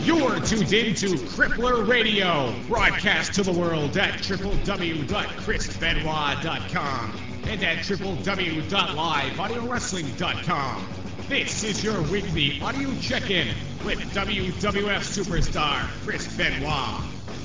You're tuned in to Crippler Radio, broadcast to the world at www.chrisbenoit.com and at www.liveaudiowrestling.com. This is your weekly audio check-in with WWF superstar Chris Benoit.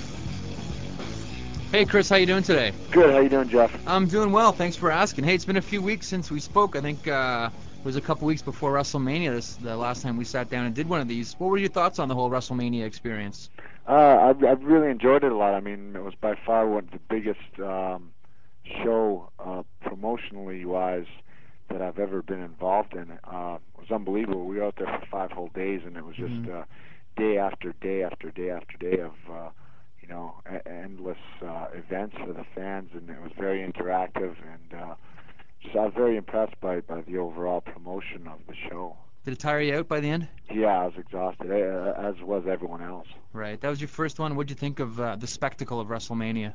Hey Chris, how you doing today? Good, how you doing, Jeff? I'm doing well, thanks for asking. Hey, it's been a few weeks since we spoke. I think it was a couple weeks before WrestleMania the last time we sat down and did one of these. What were your thoughts on the whole WrestleMania experience? I've really enjoyed it a lot. I mean, it was by far one of the biggest show promotionally wise that I've ever been involved in. It was unbelievable. We were out there for 5 whole days, and it was just day after day after day after day of endless events for the fans, and it was very interactive, and I was very impressed by the overall promotion of the show. Did it tire you out by the end? Yeah, I was exhausted, as was everyone else. Right. That was your first one. What did you think of the spectacle of WrestleMania?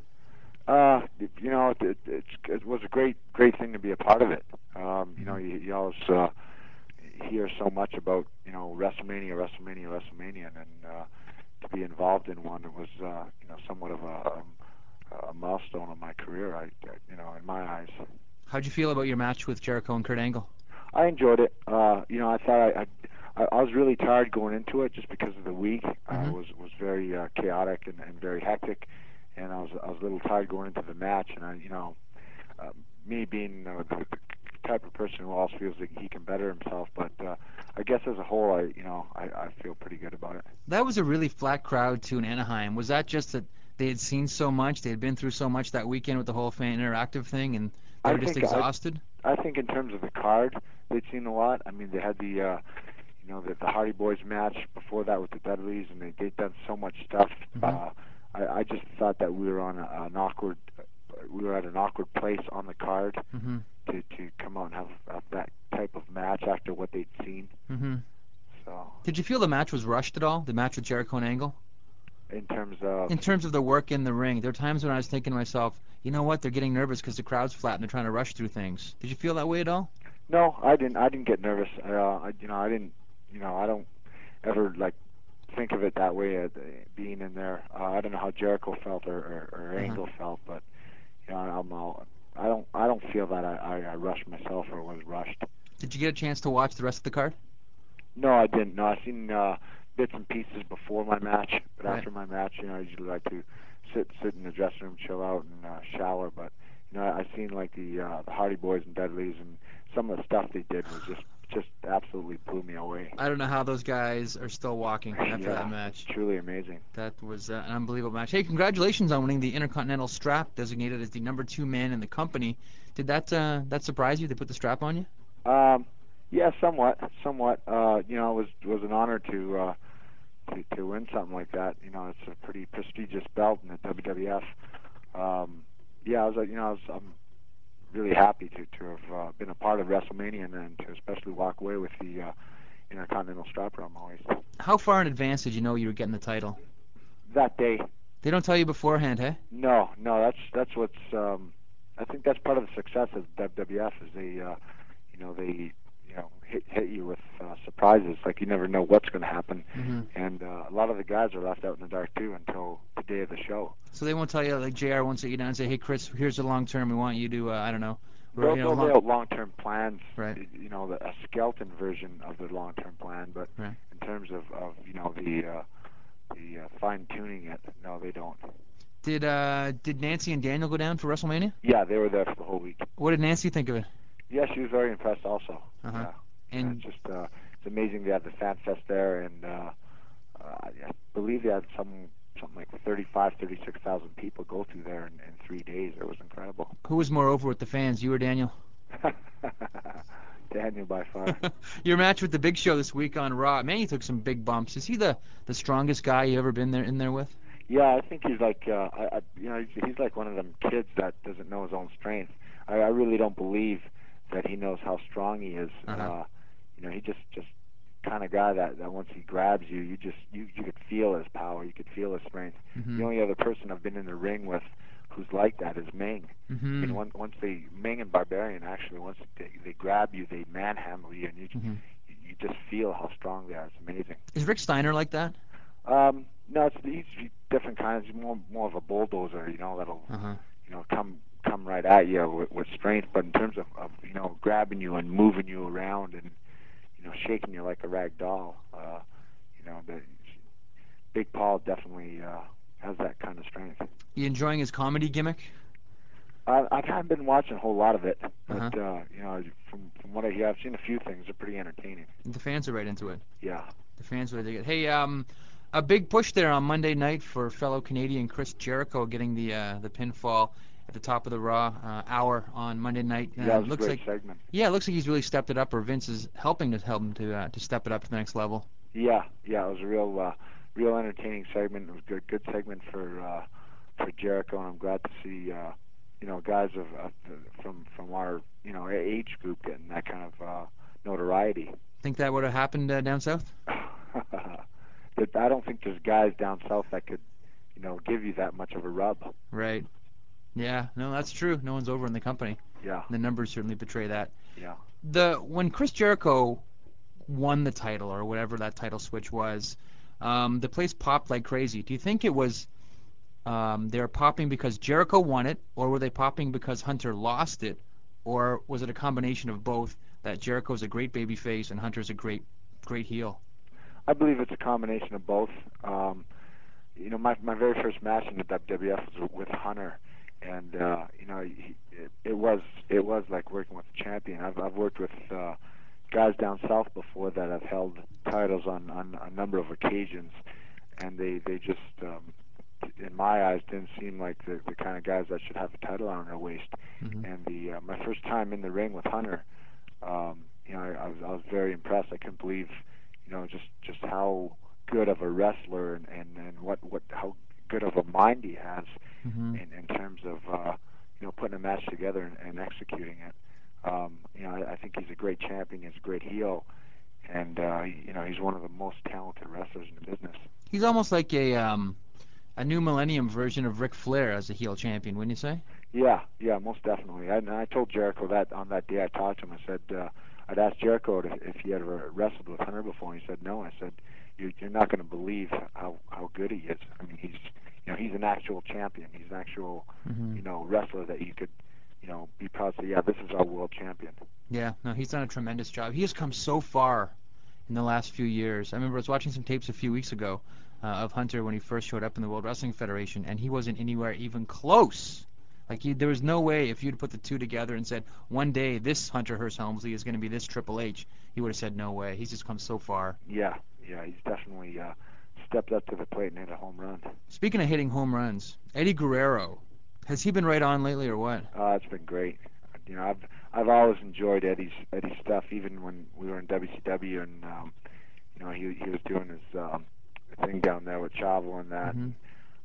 It was a great thing to be a part of it. You always hear so much about WrestleMania, and then to be involved in one, it was somewhat of a milestone of my career. In my eyes. How'd you feel about your match with Jericho and Kurt Angle? I enjoyed it. I thought I was really tired going into it just because of the week. Was very chaotic and very hectic, and I was a little tired going into the match. And me being the type of person who always feels like he can better himself, but I guess as a whole, I feel pretty good about it. That was a really flat crowd too in Anaheim. Was that just that they had seen so much, they had been through so much that weekend with the whole fan interactive thing, and they were just exhausted? I think in terms of the card, they'd seen a lot. I mean, they had the Hardy Boys match before that with the Dudleys, and they'd done so much stuff. I just thought that we were on an awkward place on the card to come out and have that type of match after what they'd seen. So. Did you feel the match was rushed at all? The match with Jericho and Angle? In terms of the work in the ring. There were times when I was thinking to myself, you know what, they're getting nervous because the crowd's flat and they're trying to rush through things. Did you feel that way at all? No, I didn't get nervous. I don't ever think of it that way, being in there. I don't know how Jericho felt or Angle felt, but I don't feel that I rushed myself or was rushed. Did you get a chance to watch the rest of the card? No, I didn't. No, I seen bits and pieces before my match, but after my match, I usually like to sit in the dressing room, chill out, and shower. But I seen the Hardy Boys and Dudleys, and some of the stuff they did was just absolutely blew me away. I don't know how those guys are still walking after that match. Truly amazing. That was an unbelievable match. Hey, congratulations on winning the Intercontinental strap, designated as the number 2 man in the company. Did that surprise you? They put the strap on you? Yeah, somewhat. It was an honor to win something like that. It's a pretty prestigious belt in the WWF. I'm really happy to have been a part of WrestleMania and to especially walk away with the Intercontinental strap around my waist. How far in advance did you know you were getting the title? That day. They don't tell you beforehand, hey? No. That's what's. I think that's part of the success of WWF is they hit you with surprises. Like you never know what's going to happen, and a lot of the guys are left out in the dark too until the day of the show. So they won't tell you, like JR won't sit you down and say, "Hey Chris, here's the long term. We want you to, I don't know." They'll lay out long-term plans. Right. A skeleton version of the long-term plan, but in terms of the fine-tuning it, no, they don't. Did Nancy and Daniel go down for WrestleMania? Yeah, they were there for the whole week. What did Nancy think of it? Yeah, she was very impressed also. Yeah. And it's amazing they had the Fan Fest there, and I believe they had something like 36,000 people go through there in 3 days. It was incredible. Who was more over with the fans, you or Daniel? Daniel by far. Your match with the Big Show this week on Raw, man, he took some big bumps. Is he the strongest guy you ever been in there with? Yeah, I think he's like he's like one of them kids that doesn't know his own strength. I really don't believe that he knows how strong he is. He just kind of guy that once he grabs you, you could feel his power, you could feel his strength. The only other person I've been in the ring with who's like that is Ming. I mean, once Ming and Barbarian actually, once they grab you, they manhandle you, and you just feel how strong they are. It's amazing. Is Rick Steiner like that? No, he's different kinds. He's more of a bulldozer, that'll Uh-huh. come right at you with strength. But in terms of grabbing you and moving you around and shaking you like a rag doll, the Big Paul definitely has that kind of strength. You enjoying his comedy gimmick? I haven't been watching a whole lot of it, but Uh-huh. from what I hear, I've seen a few things. They're pretty entertaining. The fans are right into it. Yeah. The fans really dig it. Hey, a big push there on Monday night for fellow Canadian Chris Jericho getting the pinfall at the top of the Raw hour on Monday night. Yeah, it was a Looks great like segment. Yeah, it looks like he's really stepped it up, or Vince is helping to help him to step it up to the next level. Yeah, it was a real entertaining segment. It was a good segment for Jericho, and I'm glad to see guys from our age group getting that kind of notoriety. Think that would have happened down south? I don't think there's guys down south that could give you that much of a rub. Right. Yeah. No, that's true. No one's over in the company. Yeah. The numbers certainly betray that. Yeah. When Chris Jericho won the title, or whatever that title switch was, the place popped like crazy. Do you think it was they were popping because Jericho won it, or were they popping because Hunter lost it, or was it a combination of both, that Jericho's a great babyface and Hunter's a great heel? I believe it's a combination of both. My very first match in the WWF was with Hunter, and it was like working with a champion. I've worked with guys down south before that have held titles on a number of occasions, and they just in my eyes didn't seem like the kind of guys that should have a title around their waist. Mm-hmm. And my first time in the ring with Hunter, I was very impressed. I couldn't believe just how good of a wrestler and how good of a mind he has Mm-hmm. in terms of putting a match together and executing it. I think he's a great champion. He's a great heel, and he's one of the most talented wrestlers in the business. He's almost like a new millennium version of Ric Flair as a heel champion, wouldn't you say? Yeah, most definitely. I told Jericho that on that day I talked to him. I said I'd asked Jericho if he had ever wrestled with Hunter before, and he said no. I said you're not going to believe how good he is. I mean, he's an actual champion. He's an actual wrestler that you could be proud to say, yeah, this is our world champion. Yeah, no, he's done a tremendous job. He has come so far in the last few years. I remember I was watching some tapes a few weeks ago of Hunter when he first showed up in the World Wrestling Federation, and he wasn't anywhere even close. Like, there was no way, if you'd put the two together and said, one day this Hunter Hearst Helmsley is going to be this Triple H, he would have said no way. He's just come so far. Yeah, he's definitely stepped up to the plate and hit a home run. Speaking of hitting home runs, Eddie Guerrero, has he been right on lately or what? It's been great. I've always enjoyed Eddie's stuff, even when we were in WCW, and he was doing his thing down there with Chavo and that. Mm-hmm.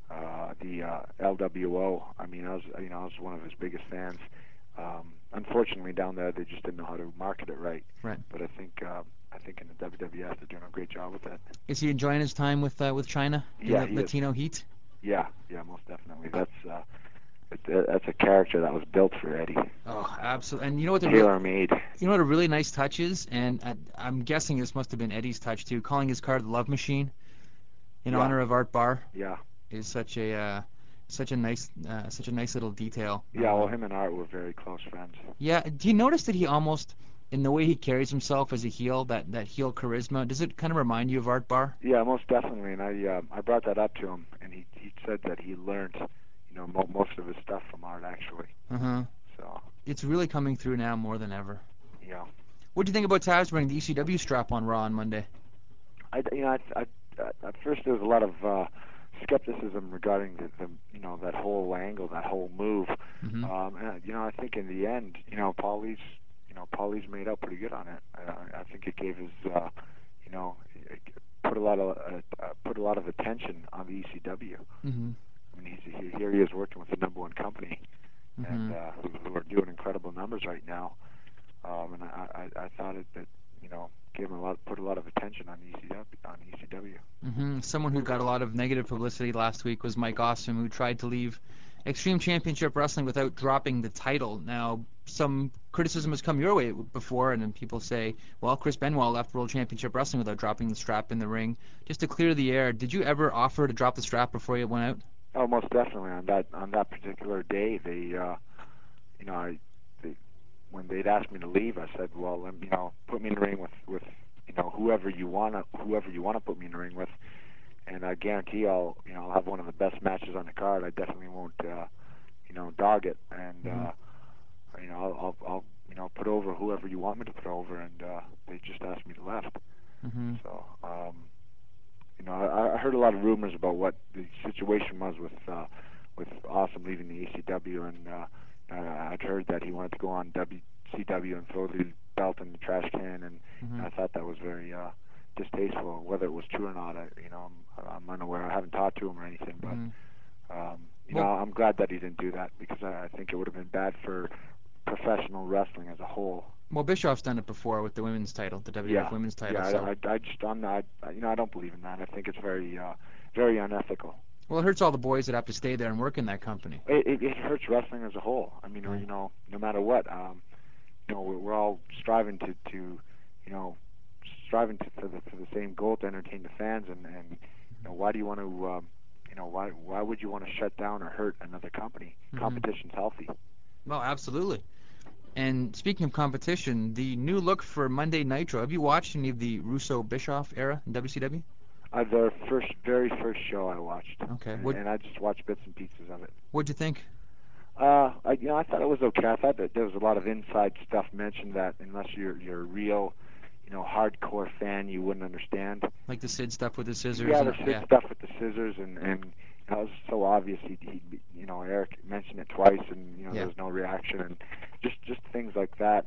The LWO. I mean, I was one of his biggest fans. Unfortunately, down there they just didn't know how to market it right. Right. But I think in the WWF they're doing a great job with that. Is he enjoying his time with China? Yeah, the Latino Heat. Yeah, most definitely. That's a character that was built for Eddie. Oh, absolutely. And you know what tailor-made. You know what a really nice touch is, and I'm guessing this must have been Eddie's touch too. Calling his car the Love Machine in honor of Art Barr. Yeah. Is such a nice little detail. Yeah, well, him and Art were very close friends. Yeah. Do you notice that he almost, in the way he carries himself as a heel, that heel charisma, does it kind of remind you of Art Barr? Yeah, most definitely. And I brought that up to him, and he said that he learned most of his stuff from Art, actually. Uh-huh. So it's really coming through now more than ever. Yeah. What do you think about Taz wearing the ECW strap on Raw on Monday? At first there was a lot of skepticism regarding the that whole angle, that whole move. Mm-hmm. And, I think in the end, Paulie's made out pretty good on it. I think it gave his it put a lot of attention on the ECW. Mm-hmm. I mean, here he is working with the #1 company, mm-hmm. and who are doing incredible numbers right now. And I thought that gave him put a lot of attention on ECW. Mm-hmm. Someone who got a lot of negative publicity last week was Mike Awesome, who tried to leave Extreme Championship Wrestling without dropping the title. Now, some criticism has come your way before, and then people say, well, Chris Benoit left World Championship Wrestling without dropping the strap in the ring. Just to clear the air, did you ever offer to drop the strap before you went out? Oh, most definitely. On that particular day, when they'd asked me to leave, I said, well, put me in the ring with whoever you wanna put me in the ring with, and I guarantee I'll have one of the best matches on the card. I definitely won't dog it, and I'll put over whoever you want me to put over, and they just asked me to left. Mm-hmm. So I heard a lot of rumors about what the situation was with Awesome leaving the ECW, and I'd heard that he wanted to go on WCW and throw the belt in the trash can, and I thought that was very distasteful. Whether it was true or not, I'm unaware. I haven't talked to him or anything, but I'm glad that he didn't do that, because I think it would have been bad for professional wrestling as a whole. Well, Bischoff's done it before with the women's title, the WWF women's title. Yeah, so. I don't believe in that. I think it's very, very unethical. Well, it hurts all the boys that have to stay there and work in that company. It hurts wrestling as a whole. I mean, no matter what, we're all striving for the same goal, to entertain the fans, and why do you want to, why would you want to shut down or hurt another company? Competition's healthy. Well, absolutely. And speaking of competition, the new look for Monday Nitro, have you watched any of the Russo-Bischoff era in WCW? The very first show I watched. Okay. And I just watched bits and pieces of it. What'd you think? I thought it was okay. I thought that there was a lot of inside stuff mentioned that unless you're a real, hardcore fan, you wouldn't understand. Like the Sid stuff with the scissors. Yeah, the Sid stuff with the scissors, and that was so obvious. Eric mentioned it twice, and there was no reaction, and just things like that.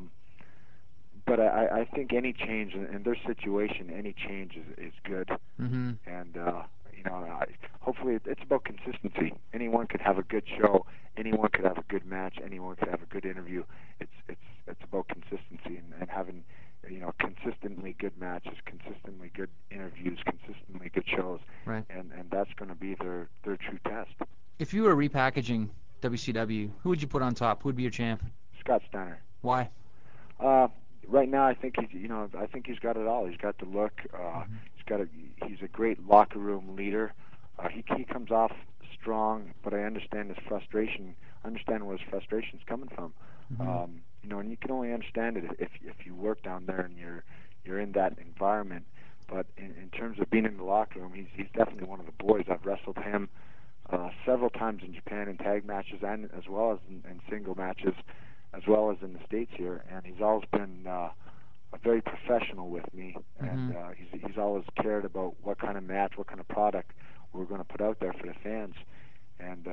But I think any change in their situation, any change is good. Mm-hmm. And hopefully it's about consistency. Anyone could have a good show. Anyone could have a good match. Anyone could have a good interview. It's about consistency and having consistently good matches, consistently good interviews, consistently good shows. Right. And that's going to be their true test. If you were repackaging WCW, who would you put on top? Who would be your champ? Scott Steiner. Why? Right now, I think he's got it all. He's got the look. He's a great locker room leader. He comes off strong, but I understand his frustration. I understand where his frustration's coming from. And you can only understand it if you work down there and you're in that environment. But in terms of being in the locker room, he's definitely one of the boys. I've wrestled him several times in Japan in tag matches, and as well as in single matches, as well as in the States here, and he's always been very professional with me, and he's always cared about what kind of match, what kind of product we're going to put out there for the fans, and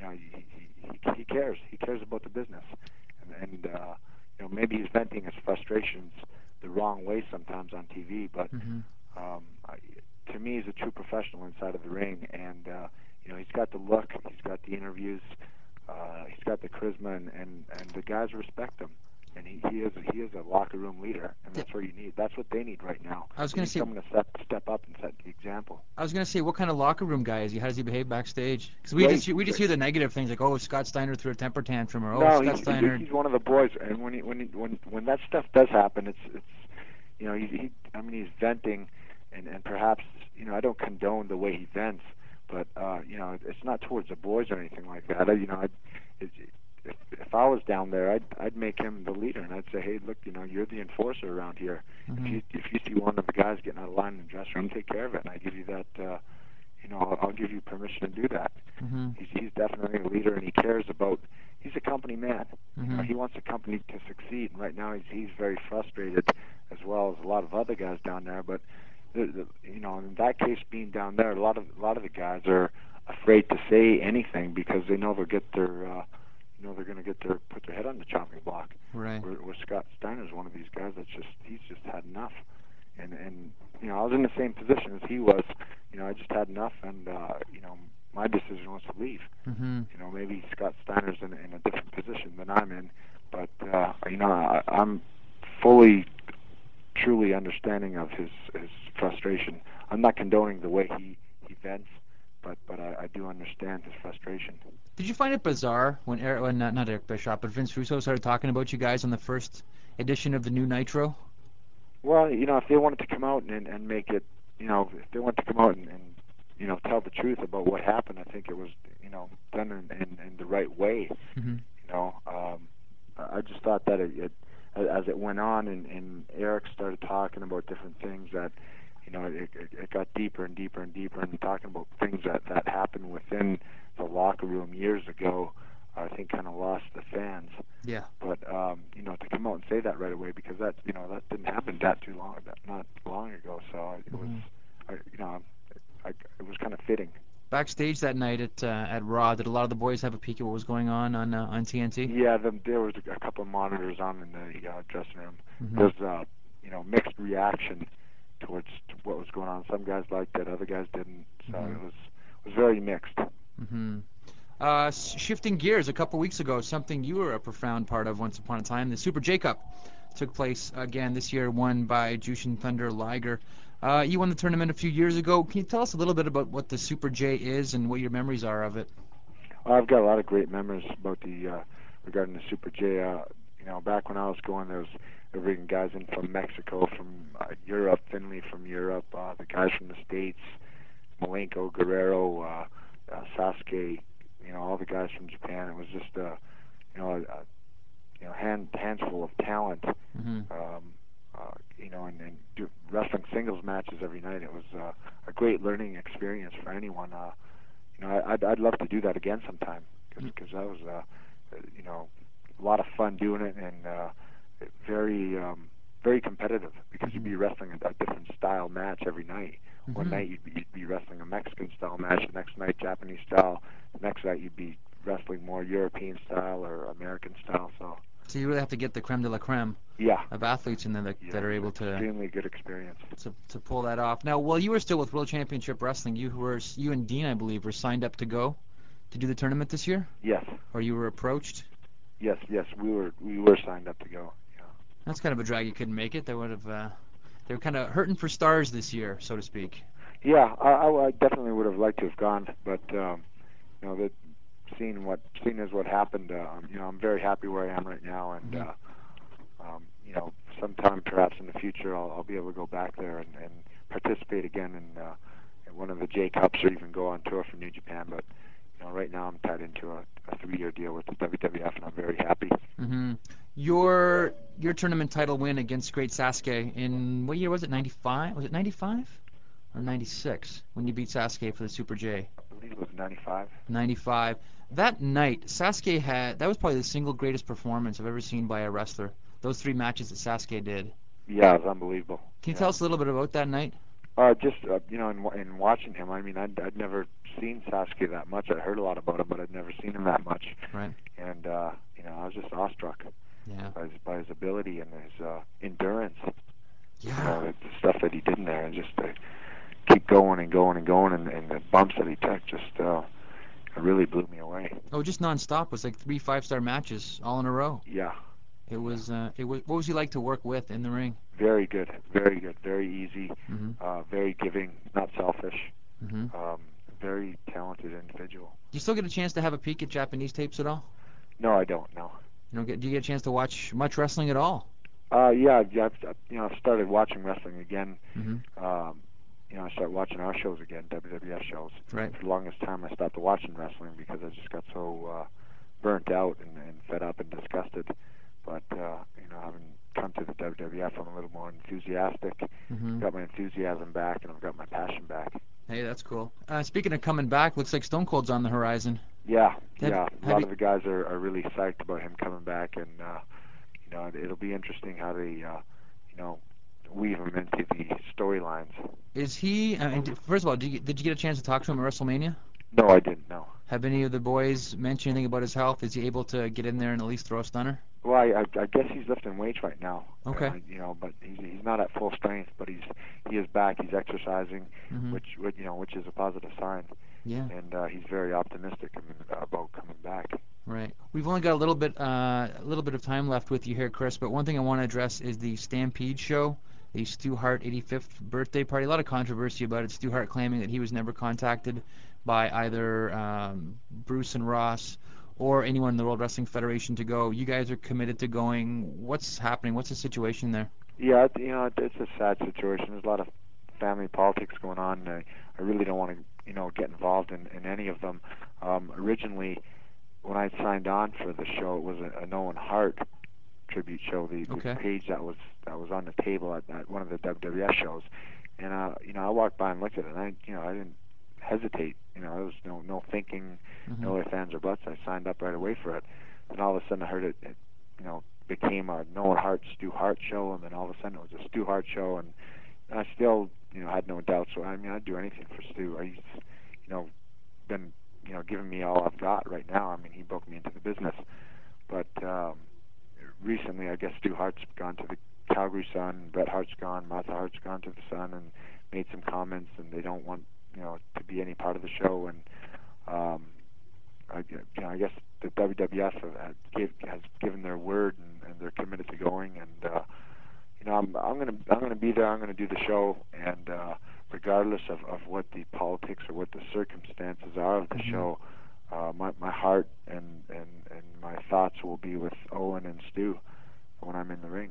he cares. He cares about the business, and maybe he's venting his frustrations the wrong way sometimes on TV, but to me, he's a true professional inside of the ring, and he's got the look, he's got the interviews. He's got the charisma, and the guys respect him. And he is a locker room leader, and that's what you need. That's what they need right now. I was going to say someone to step up and set the example. I was going to say, what kind of locker room guy is he? How does he behave backstage? Because we just hear the negative things like, oh, Scott Steiner threw a temper tantrum, or Scott Steiner. He's one of the boys, and when that stuff does happen, it's he's venting, and perhaps I don't condone the way he vents. But it's not towards the boys or anything like that. If I was down there, I'd make him the leader, and I'd say, hey, look, you're the enforcer around here. If you see one of the guys getting out of line in the dressing room, take care of it. And I give you that. I'll give you permission to do that. He's definitely a leader, and he cares about. He's a company man. He wants the company to succeed. And right now, he's very frustrated, as well as a lot of other guys down there. But in that case, being down there, a lot of the guys are afraid to say anything because they know they'll get their, they're going to put their head on the chopping block. Right. Where Scott Steiner's one of these guys he's just had enough, and I was in the same position as he was. I just had enough, and my decision was to leave. Maybe Scott Steiner's in a different position than I'm in, but I'm fully. Truly understanding of his frustration. I'm not condoning the way he vents, but I do understand his frustration. Did you find it bizarre when not Eric Bischoff, but Vince Russo started talking about you guys on the first edition of the new Nitro? Well, if they wanted to come out and make it, if they wanted to come out and tell the truth about what happened, I think it was, done in the right way. Mm-hmm. I just thought that as it went on and Eric started talking about different things that, it got deeper and deeper and deeper, and talking about things that happened within the locker room years ago, I think kind of lost the fans. Yeah. But to come out and say that right away, because that didn't happen not long ago. So it was, it was kind of fitting. Backstage that night at Raw, did a lot of the boys have a peek at what was going on TNT? Yeah, there was a couple of monitors on in the dressing room. Mm-hmm. There's mixed reaction towards what was going on. Some guys liked it, other guys didn't. So Mm-hmm. it was very mixed. Mm-hmm. Shifting gears, a couple weeks ago, something you were a profound part of once upon a time, the Super J Cup took place again this year, won by Jushin Thunder Liger. You won the tournament a few years ago. Can you tell us a little bit about what the Super J is and what your memories are of it? I've got a lot of great memories about regarding the Super J. Back when I was going, they were bringing guys in from Mexico, from Europe, Finley from Europe, the guys from the States, Malenko, Guerrero, Sasuke, all the guys from Japan. It was just a handful of talent. Mm-hmm. And do wrestling singles matches every night. It was a great learning experience for anyone. I'd love to do that again sometime, because that was a lot of fun doing it, and very competitive, because you'd be wrestling a different style match every night. Mm-hmm. One night you'd be wrestling a Mexican style match, the next night Japanese style, the next night you'd be wrestling more European style or American style. So you really have to get the creme de la creme of athletes in there that are able to extremely good experience to pull that off. Now, while you were still with World Championship Wrestling, you and Dean, I believe, were signed up to go to do the tournament this year? Yes. Or you were approached? Yes, we were signed up to go. Yeah. That's kind of a drag you couldn't make it. They would have they were kind of hurting for stars this year, so to speak. Yeah, I definitely would have liked to have gone, but that seeing as what happened, I'm very happy where I am right now, and sometime perhaps in the future I'll be able to go back there and participate again in one of the J Cups, or even go on tour for New Japan. But right now I'm tied into a 3-year deal with the WWF, and I'm very happy. Mm-hmm. Your tournament title win against Great Sasuke in, what year was it? 95? Was it 95 or 96 when you beat Sasuke for the Super J? I believe it was 95. 95. That night, Sasuke that was probably the single greatest performance I've ever seen by a wrestler. Those 3 matches that Sasuke did. Yeah, it was unbelievable. Can you tell us a little bit about that night? Just in watching him, I mean, I'd never seen Sasuke that much. I'd heard a lot about him, but I'd never seen him that much. Right. And I was just awestruck. Yeah. By his ability and his endurance. Yeah. The stuff that he did in there, and just to keep going and going and going, and the bumps that he took, just it really blew me away. Oh, just nonstop. It was like 3 5-star matches all in a row. Yeah. It was. What was he like to work with in the ring? Very good, very good, very easy, Mm-hmm. Very giving, not selfish, Mm-hmm. very talented individual. Do you still get a chance to have a peek at Japanese tapes at all? No, I don't. No. Do you get a chance to watch much wrestling at all? Yeah, I've started watching wrestling again. Mm-hmm. I started watching our shows again, WWF shows. Right. For the longest time, I stopped watching wrestling because I just got so burnt out and fed up and disgusted. But having come to the WWF, I'm a little more enthusiastic. Mm-hmm. Got my enthusiasm back, and I've got my passion back. Hey, that's cool. Speaking of coming back, looks like Stone Cold's on the horizon. Yeah. A lot of the guys are really psyched about him coming back, and it'll be interesting how they weave him into the storylines. Is he? First of all, did you get a chance to talk to him at WrestleMania? No, I didn't. No. Have any of the boys mentioned anything about his health? Is he able to get in there and at least throw a stunner? Well, I guess he's lifting weights right now. Okay. But he's not at full strength, but he is back. He's exercising, Mm-hmm. which is a positive sign. Yeah. And he's very optimistic about coming back. Right. We've only got a little bit of time left with you here, Chris. But one thing I want to address is the Stampede show a Stu Hart 85th birthday party. A lot of controversy about it. Stu Hart claiming that he was never contacted by either Bruce and Ross or anyone in the World Wrestling Federation to go. You guys are committed to going. What's happening? What's the situation there? Yeah, it's a sad situation. There's a lot of family politics going on. I really don't want to, get involved in any of them. Originally, when I signed on for the show, it was an Owen Hart tribute show, the page that was on the table at one of the WWF shows, and I walked by and looked at it, and I didn't hesitate. There was no thinking, no ifs, ands, or buts. I signed up right away for it, and all of a sudden I heard it became a Owen Hart Stu Hart show, and then all of a sudden it was a Stu Hart show, and I still had no doubt. So I'd do anything for Stu. He's been giving me all I've got right now. He booked me into the business, but recently I guess Stu Hart's gone to the Calgary Sun, Bret Hart's gone, Martha Hart's gone to the Sun, and made some comments, and they don't want to be any part of the show, and I guess the WWF has given their word, and they're committed to going, and I'm gonna be there. I'm gonna do the show, and regardless of what the politics or what the circumstances are of the show, my heart and my thoughts will be with Owen and Stu when I'm in the ring.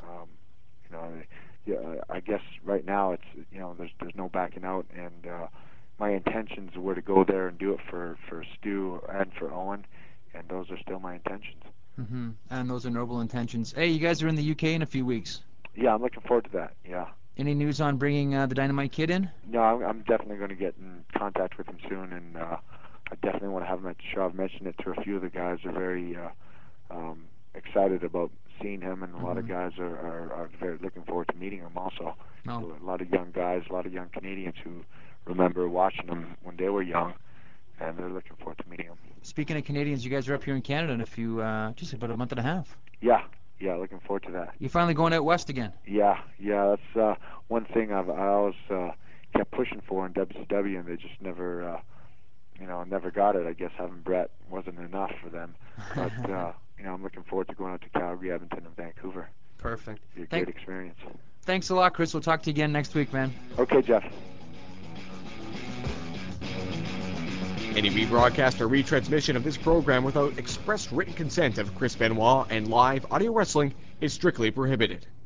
I guess right now it's there's no backing out, and my intentions were to go there and do it for Stu and for Owen, and those are still my intentions. And those are noble intentions. Hey, you guys are in the UK in a few weeks. Yeah, I'm looking forward to that. Yeah. Any news on bringing the Dynamite Kid in? No, I'm definitely going to get in contact with him soon, and I definitely want to have him at the show. I've mentioned it to a few of the guys. They're very excited about seeing him, and a lot of guys are very looking forward to meeting him also. So a lot of young guys, a lot of young Canadians who remember watching him when they were young, and they're looking forward to meeting him. Speaking of Canadians, you guys are up here in Canada in a few, just about a month and a half. Yeah, looking forward to that. You're finally going out west again. Yeah, that's one thing I always kept pushing for in WCW, and they just never, never got it. I guess having Bret wasn't enough for them. But I'm looking forward to going out to Calgary, Edmonton, and Vancouver. Perfect. It'll be a great experience. Thanks a lot, Chris. We'll talk to you again next week, man. Okay, Jeff. Any rebroadcast or retransmission of this program without express written consent of Chris Benoit and live audio wrestling is strictly prohibited.